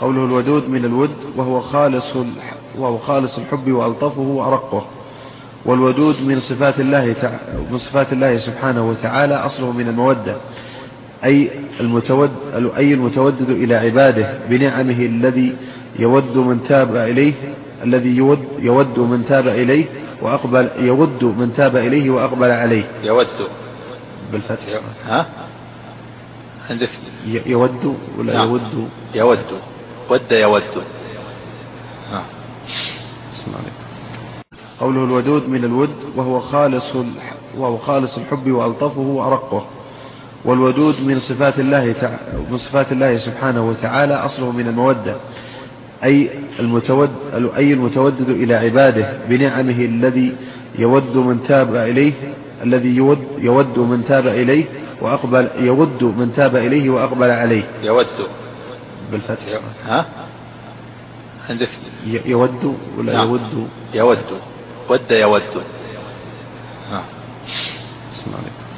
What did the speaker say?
قوله الودود من الود وهو خالص الحب وألطفه وأرقه. والودود من صفات الله سبحانه وتعالى، أصله من المودة، أي المتودد إلى عباده بنعمه، الذي يود من تاب إليه وأقبل عليه. يود بالفتح. ها عندك يود ولا نعم. يود يود. قوله الودود من الود وهو خالص الحب وألطفه وأرقه. والودود من صفات الله سبحانه وتعالى، أصله من المودة، أي المتودد إلى عباده بنعمه، الذي يود من تاب إليه وأقبل عليه. يود بالفتح. ها عندك يود ولا نعم. يود. يود. بسم الله عليكم.